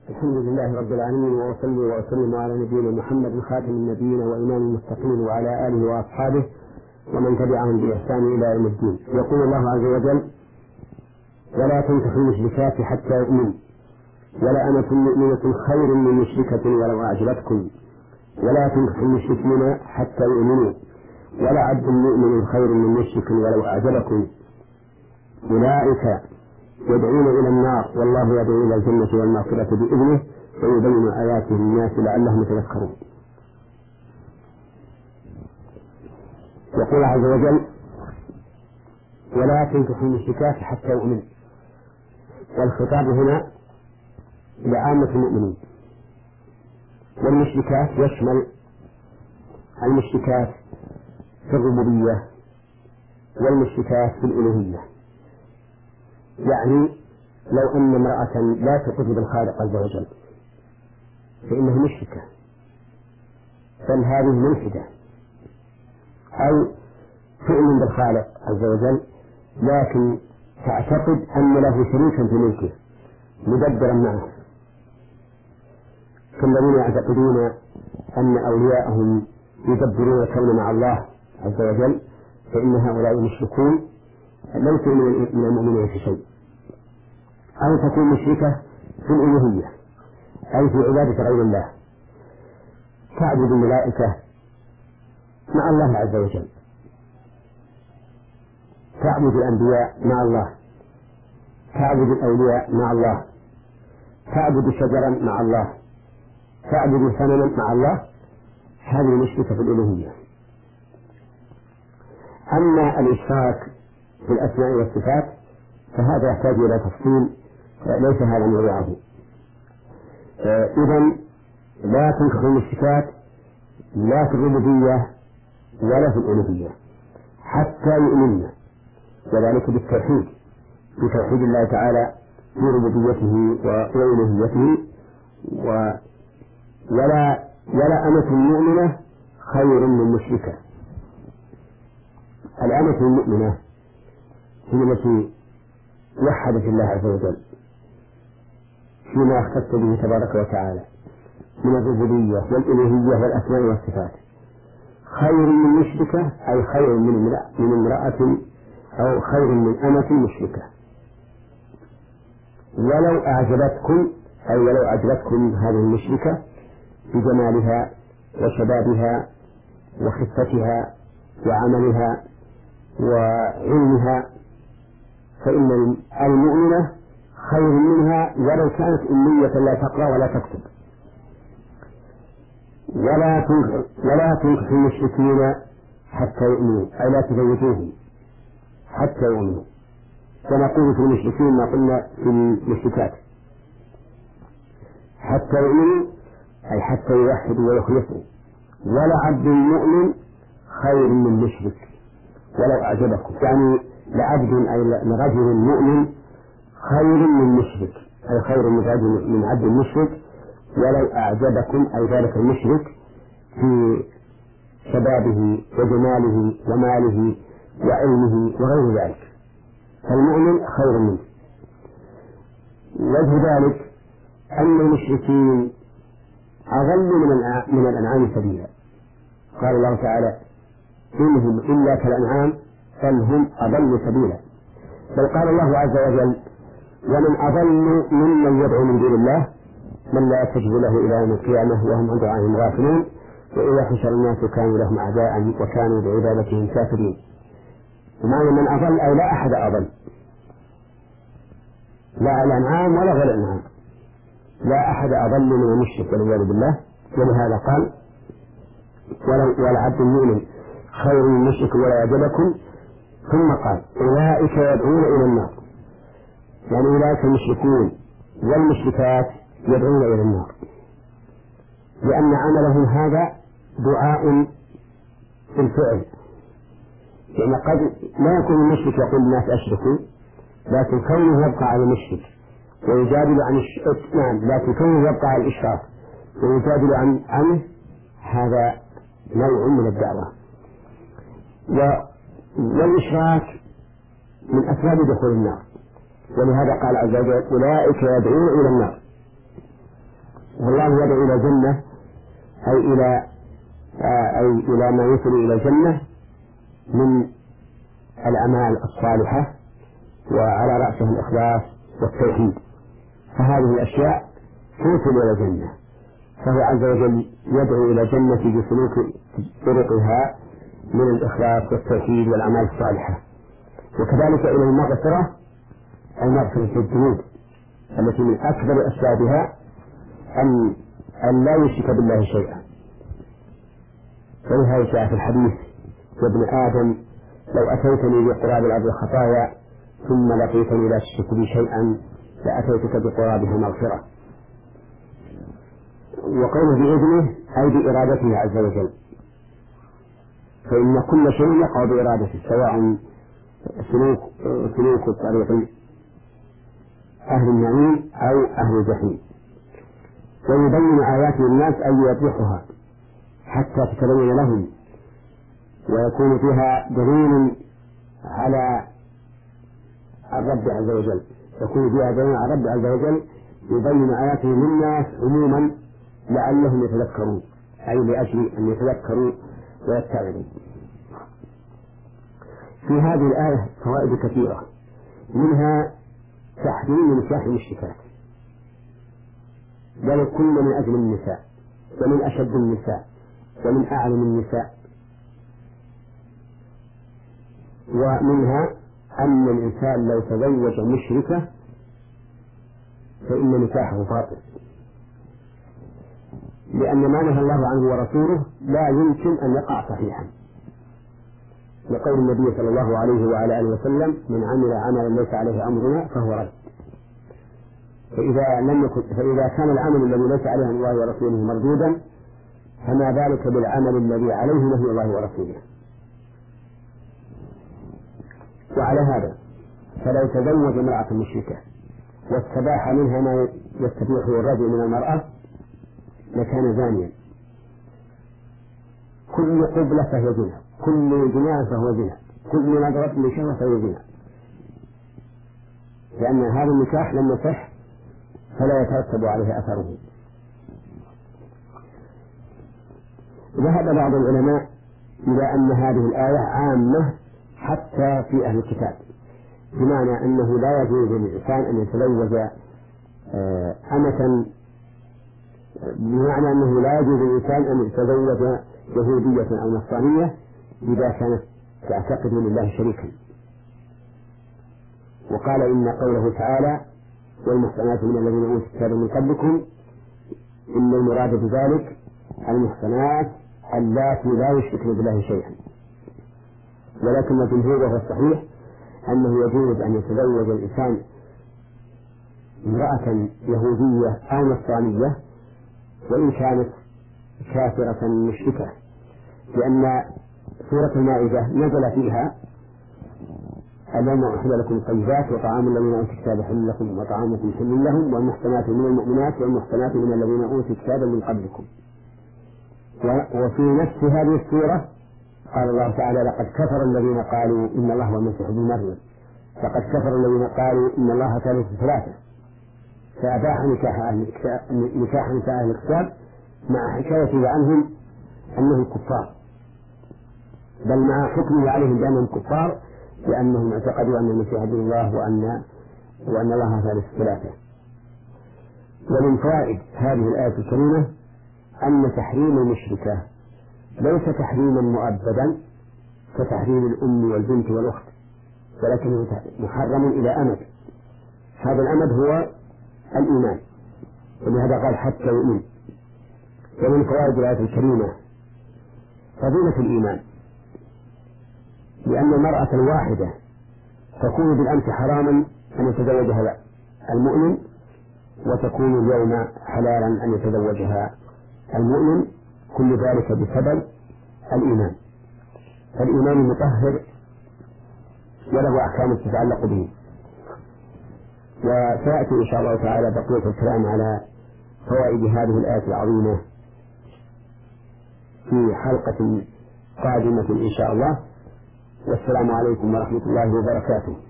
الحمد لله رب العالمين، وأصلي وأسلم على نبينا محمد خاتم النبيين وإمام المتقين وعلى آله وأصحابه ومن تبعهم بإحسان إلى يوم الدين. يقول الله عز وجل: ولا تنكحوا المشركات حتى يؤمنوا ولا أمة مؤمنة خير من مشركة ولو أعجبتكم ولا تنكحوا المشركين حتى يؤمنوا ولا عبد مؤمن خير من مشرك ولو أعجبكم أولئك يدعون إلى النار والله يدعو إلى الجنة والمغفرة بإذنه ويبين آياته للناس لعلهم يتذكرون. يقول عز وجل: ولا تنكحوا المشركات حتى يؤمنوا، والخطاب هنا لعامة المؤمنين، والمشركات يشمل المشركات في الربوبية والمشركات في الألوهية. يعني لو أن امرأة لا تؤمن بالخالق عز وجل فإنها مشركة، بل هذه ملحدة، أو تؤمن بالخالق عز وجل لكن تعتقد أن له شريكا في ملكه مدبرا معه، كالذين يعتقدون أن أولياءهم يدبرون الكون مع الله عز وجل، فإن هؤلاء مشركون ليسوا من المؤمنين في شيء. أو تكون مشركة في الألوهية أي في عبادة غير الله، تعبد الملائكة مع الله عز وجل، تعبد الأنبياء مع الله، تعبد الأولياء مع الله، تعبد شجرا مع الله، تعبد صنما مع الله. هذه مشركة في الألوهية. أما الإشراك في الأسماء والصفات فهذا يحتاج إلى تفصيل، ليس هذا موضوعه. إذن لا تنكحوا المشركات لا في الربوبية ولا في الألوهية حتى يؤمنن، وذلك بالتوحيد، بتوحيد الله تعالى في ربوبيته وألوهيته. ولا أمة مؤمنة خير من مشركة. الأمة المؤمنة هي التي وحدت الله عز وجل فيما اختص به تبارك وتعالى من الربوبية والألوهية والأسماء والصفات، خير من مشركة أي خير من امرأة أو خير من أمة مشركة. ولو أعجبتكم أي ولو أعجبتكم هذه المشركة بجمالها وشبابها وخفتها وعملها وعلمها، فإن المؤمنة خير منها ولو كانت أمية لا تقرأ ولا تكتب. ولا تنكحوا المشركين حتى يؤمنوا أي لا تزوجوهم حتى يؤمنوا، ونقول في المشركين ما قلنا في المشركات، حتى يؤمنوا أي حتى يوحدوا ويخلصوا. ولا عبد مؤمن خير من مشرك ولو أعجبكم، يعني لعبد أي لرجل مؤمن خير من مشرك أي خير من عبد مشرك ولو أعجبكم أي ذلك المشرك في شبابه وجماله وماله وعلمه وغير ذلك، فالمؤمن خير منه. وجه ذلك أن المشركين أضل من الأنعام سبيلا. قال الله تعالى: إنهم إلا كالأنعام بل هم أضل سبيلا. بل قال الله عز وجل: ومن أضل ممن يدعو من دون الله من لا يستجيب له إلى يوم القيامة وهم عن دعائهم غافلون وإذا حشر الناس كانوا لهم أعداء وكانوا بعبادتهم كافرين. ومعنى من أضل أي لا أحد أضل، لا الأنعام ولا غير الأنعام، لا أحد أضل من المشرك والعياذ بالله. ولهذا قال: ولا عبد المؤمن خير من المشرك ولا يعجبكم. ثم قال: أولئك يدعون إلى النار، يعني أولئك المشركون والمشركات يدعون إلى النار، لأن عملهم هذا دعاء بالفعل. يعني قد لا يكون المشرك يقول الناس أشركوا، لكن كونه يبقى على المشرك ويجادل عن لكن كونه يبقى على الإشراك ويجادل عنه، هذا نوع من الدعوة. والإشراك من أسباب دخول النار، ولهذا قال عز وجل: أولئك يدعون إلى النار. والله يدعو إلى الجنة أي إلى ما يصل إلى الجنة من الأعمال الصالحة، وعلى رأسها الإخلاص والتوحيد، فهذه الأشياء توصل إلى الجنة، فهو عز وجل يدعو إلى الجنة بسلوك طرقها من الإخلاص والتوحيد والأعمال الصالحة، وكذلك إلى المغفرة، المغفرة الذنوب التي من أكبر أسبابها أن لا يشرك بالله شيئا. فلهذا جاء في الحديث: يا ابن آدم لو أتيتني بقراب الأرض خطايا ثم لقيتني لا تشرك بي شيئا لأتيتك بقرابها مغفرة. وقوله بإذنه أي بإرادته عز وجل، فإن كل شيء يقع بإرادته، سواء سلوك طريق أهل النعيم أو أهل الجحيم. ويبين آيات للناس أي يوضحها حتى تتبين لهم، ويكون فيها دليل على الرب عز وجل، يكون فيها دليل على الرب عز وجل، يبين آياته للناس عموما لعلهم يتذكرون، أي لأجل أن يتذكروا ويتعظوا. في هذه الآية فوائد كثيرة، منها تحريم نكاح المشركات، بل كل من أجل النساء ومن أشد النساء ومن أعلم النساء. ومنها أن الإنسان لو تزوج مشركة فإن نكاحه باطل، لأن ما نهى الله عنه ورسوله لا يمكن أن يقع صحيحا، لقول النبي صلى الله عليه وعلى آله وسلم: من عمل عملا ليس عليه أمرنا فهو رد. فإذا كان العمل الذي ليس عليه الله ورسوله مردودا، فما بالك بالعمل الذي عليه نهي الله ورسوله. وعلى هذا فلو تزوج امرأة مشركة واستباح منها ما يستبيحه الرجل من المرأة لكان زانيا. كل قبلة فهي زنا، كل جماع فهو زنا، كل نظرة لشهوة فهو زنا، لأن هذا النكاح لم يصح فلا يترتب عليه أثره. ذهب بعض العلماء إلى أن هذه الآية عامة حتى في أهل الكتاب، بمعنى أنه لا يجوز للإنسان أن يتزوج أمة، بمعنى أنه لا يجوز للإنسان أن يتزوج يهودية أو نصرانية إذا كانت تعتقد لله شريكا. وقال إن قوله تعالى: والمحصنات من الذين أوتوا الكتاب من قبلكم، إن المراد بذلك المحصنات اللاتي لا يشركن بالله شيئا. ولكن الجمهور وهو الصحيح أنه يجوز أن يتزوج الإنسان امرأة يهودية أو نصرانية وإن كانت كافرة مشركة، لأن سورة المائدة نزل فيها: اليوم أحل لكم الطيبات وطعام الذين أوتوا الكتاب حل لكم وطعامكم حل لهم والمحصنات من المؤمنات والمحصنات من الذين أوتوا الكتاب من قبلكم. وفي نفس هذه السورة قال الله تعالى: لقد كفر الذين قالوا إن الله هو المسيح ابن مريم، لقد كفر الذين قالوا إن الله ثالث ثلاثة، فأباح نكاح نساء أهل الكتاب مع حكايته عنهم أنهم كفار، بل مع حكمه عليهم بأنهم كفار، لأنهم اعتقدوا أن المسيح ابن الله وأن الله ثالث ثلاثة. ومن فوائد هذه الآية الكريمة أن تحريم المشركة ليس تحريما مؤبدا كتحريم الأم والبنت والأخت، ولكنه محرم إلى أمد. هذا الأمد هو الإيمان، ولهذا قال: حتى يؤمن. ومن فوائد الآية الكريمة فضيلة الإيمان، لأن المرأة الواحدة تكون بالأمس حراما أن يتزوجها المؤمن، وتكون اليوم حلالا أن يتزوجها المؤمن، كل ذلك بسبب الإيمان. فالإيمان مطهر وله أحكام تتعلق به. وسيأتي إن شاء الله تعالى بقية الكلام على فوائد هذه الآية العظيمة في حلقة قادمة إن شاء الله. والسلام عليكم ورحمة الله وبركاته.